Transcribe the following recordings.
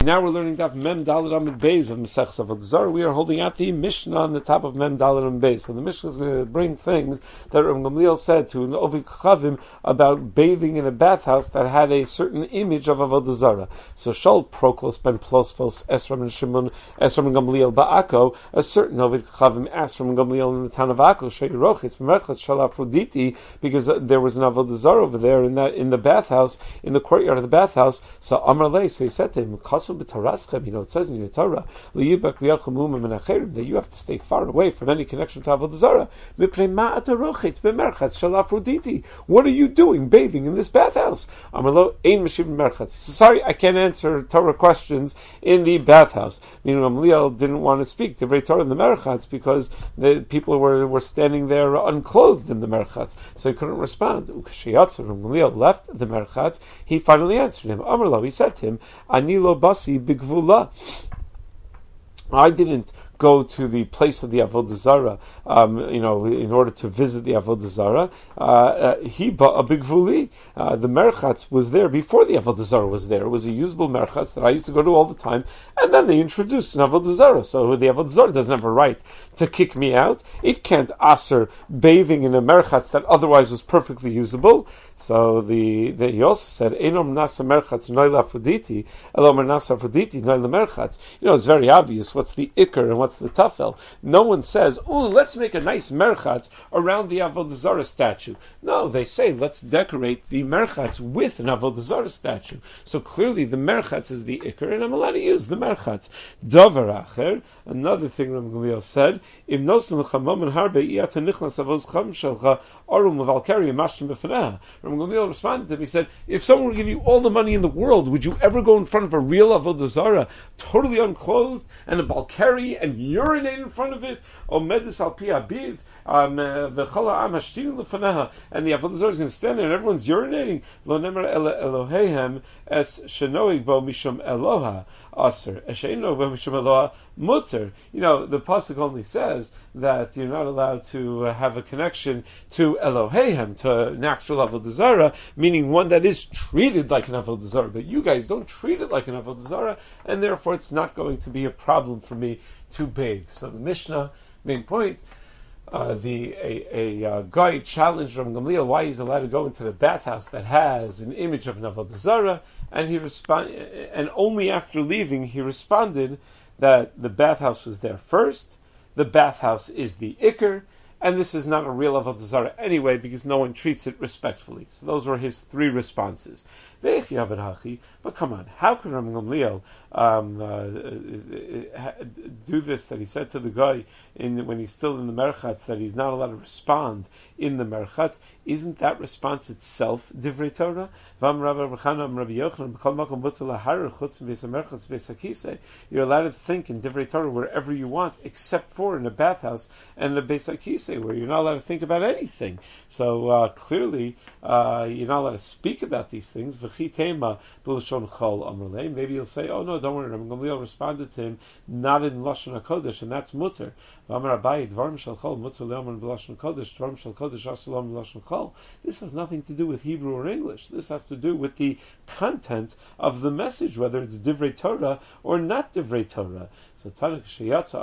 now we're learning Daf Mem Daled Amud Beis of Masechus Avodah Zarah. We are holding out the Mishnah on the top of Mem Daled Amud Beis. So the Mishnah is going to bring things that Rav Gamliel said to an Ovid Chavim about bathing in a bathhouse that had a certain image of Avodah Zarah. So Shal Proklos ben Plosfos Esram and Shimon Esram and Gamliel Ba'ako, a certain Ovid Chavim asked Rav Gamliel in the town of Akko, Sheirochitz B'merchatz Shal Aphrodite, because there was an Avodah Zarah over there in the bathhouse, in the courtyard of the bathhouse. So Amar Lei, so he said to him, it says in your Torah that you have to stay far away from any connection to Avodah Zarah. What are you doing bathing in this bathhouse? Sorry, I can't answer Torah questions in the bathhouse. Meaning Gamliel didn't want to speak to Torah in the merchatz because the people were standing there unclothed in the merchatz, so he couldn't respond. Gamliel left the merchatz. He finally answered him. Amar, he said to him, Ani lo basi bigvula. I didn't go to the place of the Avodah Zarah, in order to visit the Avodah Zarah. He bought a bigvuli. The merchatz was there before the Avodah Zarah was there. It was a usable merchatz that I used to go to all the time, and then they introduced an Avodah Zarah. So the Avodah Zarah doesn't have a right to kick me out. It can't aser bathing in a merchatz that otherwise was perfectly usable. So he also said, Einom nasa merchatz noila Aphroditi, elomar nasa Aphroditi noila merchatz. It's very obvious what's the ikar and what's the tafel. No one says, let's make a nice merchatz around the Avodah Zarah statue. No, they say, let's decorate the merchatz with an Avodah Zarah statue. So clearly the merchatz is the ikar, and I'm allowed to use the merchatz. Davar acher, another thing Rav Gamliel said, Im nosen l'chamom and harbe iyata nichnas avos cham shelcha arum levalkari mashtim b'faneha. Rav Gamliel responded to him, he said, if someone would give you all the money in the world, would you ever go in front of a real Avodah Zarah, totally unclothed, and a balkari, and urinate in front of it? Omedus al pi abiv, v'chala am hashtin lefaneha, and the Avodah Zarah is going to stand there, and everyone's urinating. Lo nemer Eloheihem es shenoig bo mishum Eloha aser, esheino bo mishum Eloha mutter. The pasuk only says that you're not allowed to have a connection to Eloheihem, to an actual Avodah Zarah, meaning one that is treated like an Avodah Zarah, but you guys don't treat it like an Avodah Zarah, and therefore it's not going to be a problem for me to bathe. So the Mishnah, main point, a guy challenged Rav Gamliel why he's allowed to go into the bathhouse that has an image of an Avodah Zarah, and only after leaving he responded that the bathhouse was there first, the bathhouse is the ikar, and this is not a real Avodah Zarah anyway because no one treats it respectfully. So those were his three responses. But come on, how can Rav Gamliel do this, that he said to the guy when he's still in the merchatz that he's not allowed to respond in the merchatz? Isn't that response itself divrei Torah? You're allowed to think in divrei Torah wherever you want, except for in a bathhouse and a beis hakisei, where you're not allowed to think about anything. So clearly you're not allowed to speak about these things. Maybe you'll say, oh no, don't worry, Rav Gamliel responded to him not in Lashon HaKodesh, and that's mutter. This has nothing to do with Hebrew or English. This has to do with the content of the message, whether it's divrei Torah or not divrei Torah. So that's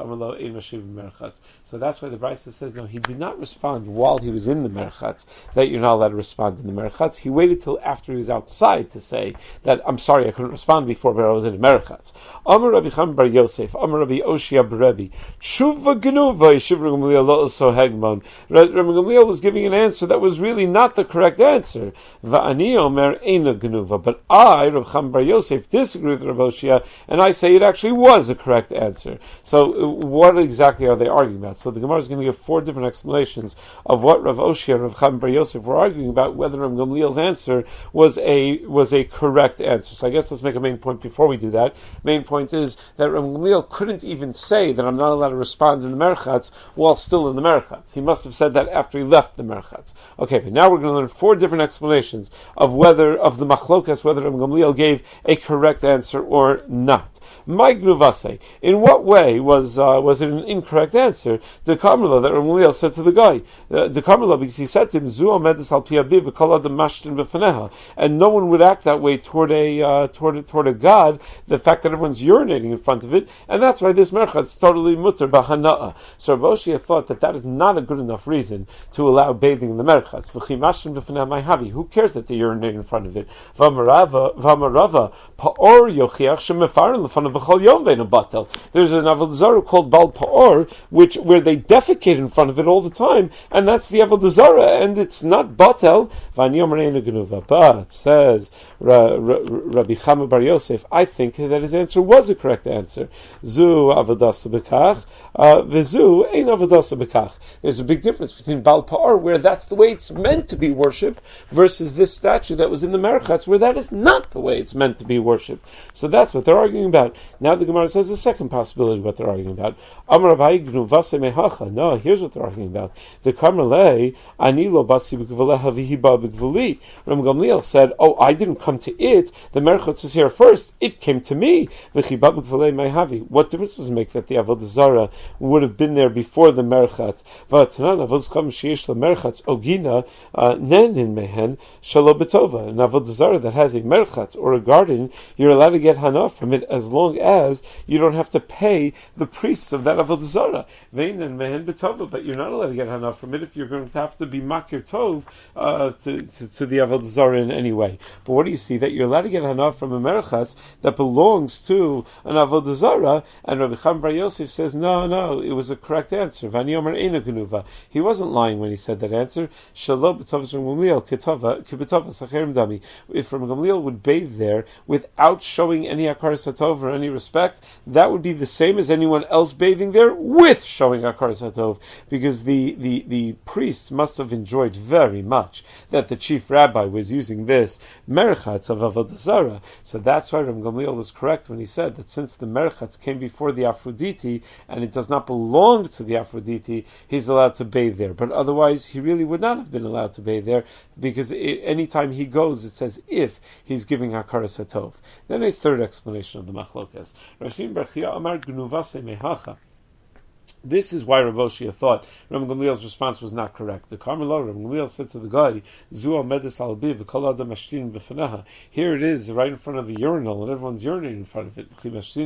why the Brisa says, no, he did not respond while he was in the merchatz, that you're not allowed to respond in the merchatz. He waited till after he was outside to say that, I'm sorry, I couldn't respond before, but I was in the merchatz. Amar Rabbi Cham bar Yosef, Amar Rabbi Oshia Berebi, Tshuva Genuva, Yeshiv Rav Gamliel lo so hegmon. Rabbi Gamliel was giving an answer that was really not the correct answer. Va'ani omer eina genuva. But I, Rabbi Cham bar Yosef, disagree with Rabbi Oshia, and I say it actually was a correct answer. So what exactly are they arguing about? So the Gemara is going to give four different explanations of what Rav Oshia and Rav Cham bar Yosef were arguing about, whether Rav Gamliel's answer was a correct answer. So I guess let's make a main point before we do that. Main point is that Rav Gamliel couldn't even say that I'm not allowed to respond in the merchatz while still in the merchatz. He must have said that after he left the merchatz. Okay, but now we're going to learn four different explanations of the machlokas, whether Rav Gamliel gave a correct answer or not. My gnuvase, in In what way was it an incorrect answer? The Kamala that Ramliel said to the guy, the Kamala, because he said to him, Zu Amedus al Pi Abiv v'kol adam mashtin b'faneha, and no one would act that way toward a god. The fact that everyone's urinating in front of it, and that's why this merchat is totally mutter b'hana'a. So Rav Oshia thought that is not a good enough reason to allow bathing in the merchatz. V'chi mashtin b'faneha ma'havi. Who cares that they urinate in front of it? V'amarava pa'or yochiach shemefarin l'fanav b'chol yom ve'nu batel. There's an avodah zarah called Bal Pa'or, where they defecate in front of it all the time, and that's the avodah zarah, and it's not batel. But says Rabbi Chama Bar Yosef, I think that his answer was a correct answer. Zu avodasa bekach, v'zu ein avodasa bekach. There's a big difference between Bal Pa'or, where that's the way it's meant to be worshipped, versus this statue that was in the merchatz, where that is not the way it's meant to be worshipped. So that's what they're arguing about. Now the Gemara says the second possibility what they're arguing about. No, here's what they're arguing about. The Karmelei Anilo Basi B'Gvaleha V'Hiba B'Gvali. Ram Gamliel said, "Oh, I didn't come to it. The merchatz was here first. It came to me. V'Hiba B'Gvalei Ma'havi. What difference does it make that the avodah zarah would have been there before the merchatz? V'Atanan avodah cham sheyesh lemerchatz ogina nenin mehen shalo betova. An avodah zarah that has a merchatz or a garden, you're allowed to get hana from it as long as you don't have to pay the priests of that avodah zarah. Ve'inen mehen betova, but you're not allowed to get hana from it if you're going to have to be makir tov to the avodah zarah in any way. But what do you see? That you're allowed to get hana from a merchatz that belongs to an avodah zarah, and Rabbi Chama Bar Yosef says, no, it was a correct answer. Vani Omer Eina Genuva. He wasn't lying when he said that answer. Shalom b'tovas from Gamliel kib'tovas acherim dami. If Rabbi Gamliel would bathe there without showing any hakaras hatov or any respect, that would be the same as anyone else bathing there with showing hakaras hatov, because the priests must have enjoyed very much that the chief rabbi was using this merchatz of avodah zarah. So that's why Rabbi Gamliel was correct when he said that since the merchatz came before the Aphrodite and it does not belong to the Aphrodite, he's allowed to bathe there. But otherwise, he really would not have been allowed to bathe there, because anytime he goes, it says if he's giving hakaras hatov. Then a third explanation of the machlokas. Rav Shimon bar Chiya amar gnuvase mehacha. This is why Rav Oshia thought Rabbi Gamliel's response was not correct. The Karmelo, Rabbi Gamliel said to the guy, Zu Amedus al Biv v'kol adam mashtin b'faneha. Here it is, right in front of the urinal, and everyone's urinating in front of it.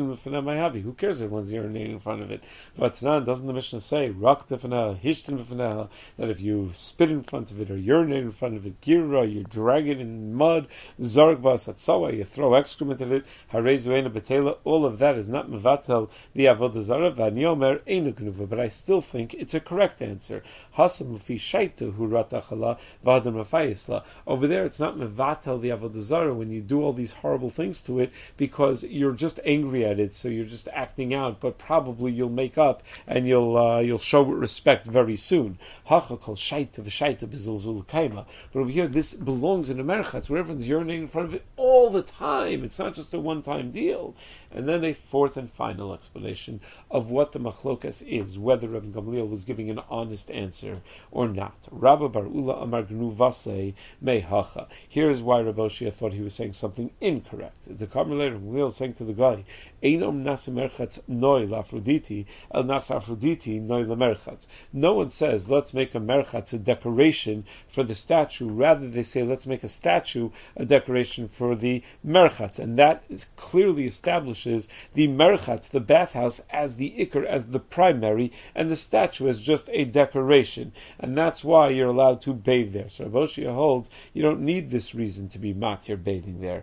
Who cares if everyone's urinating in front of it? V'atanan, doesn't the Mishnah say, Rak b'faneha, Hishtin b'faneha, that if you spit in front of it or urinate in front of it, Girra, you drag it in mud, Zarg bas hatzawa, you throw excrement at it, Harezu eina betela, all of that is not mevatel the avodah zarah, v'ani omer eina gnuva. But I still think it's a correct answer. Hasam l'fi shaita hu ratachala v'adam rafayisla. Over there, it's not mevatel the avodah zarah when you do all these horrible things to it, because you're just angry at it, so you're just acting out. But probably you'll make up and you'll show respect very soon. Hacha kol shaita v'shaita b'zilzul kaima. But over here, this belongs in a merchatz where everyone's urinating in front of it all the time. It's not just a one-time deal. And then a fourth and final explanation of what the machlokas is, whether Rabbi Gamliel was giving an honest answer or not. Rabba bar Ula amar gnuvase mehacha. Here is why Rabbi Oshia thought he was saying something incorrect. The Karmelei Rabbi Gamliel saying to the guy, Einom nasa merchatz noi l'Aphrodite, el nasa Aphrodite noi l'merchatz. No one says, let's make a merchatz a decoration for the statue. Rather, they say, let's make a statue a decoration for the merchatz. And that clearly establishes the merchatz, the bathhouse, as the ikar, as the primary, and the statue as just a decoration. And that's why you're allowed to bathe there. So Rav Oshia holds you don't need this reason to be matir bathing there.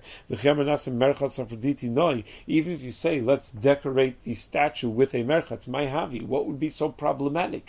Even if you say, let's decorate the statue with a merchatz, my havi, what would be so problematic?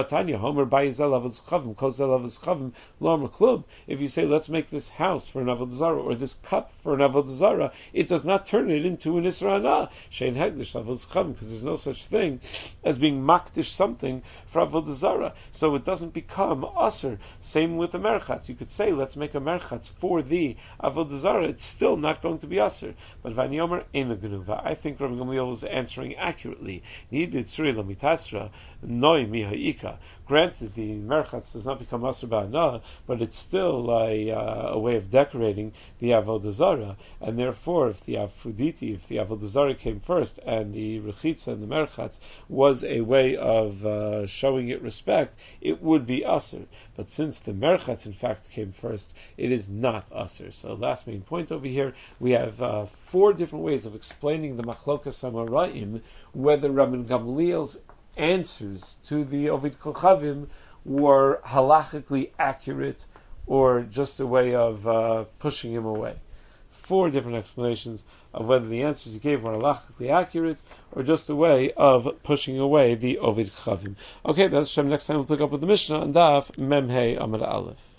If you say, let's make this house for an avodah zarah, or this cup for an avodah zarah, it does not turn it into an isra hana, shein hegdish avodah chacham, because there's no such thing as being makdish something for avodah zarah, so it doesn't become aser. Same with a merchatz. You could say, let's make a merchatz for the avodah zarah. It's still not going to be aser. But vani omer eina genuva. I think Rabbi Gamliel was answering accurately. Nidit tzuri lamitasra noi mihaika. Granted, the merchatz does not become asur ba'ana, but it's still a way of decorating the avodah zarah, and therefore, if the Aphrodite, if the avodah zarah came first, and the rechitza and the merchatz was a way of showing it respect, it would be asur. But since the merchatz in fact came first, it is not asur. So last main point over here, we have 4 different ways of explaining the machlokas amoraim, whether Rabban Gamliel's answers to the Ovid Kochavim were halachically accurate or just a way of pushing him away. 4 different explanations of whether the answers he gave were halachically accurate or just a way of pushing away the Ovid Kochavim. Okay, that's Hashem. Next time we'll pick up with the Mishnah and Daf Memhei Amud Aleph.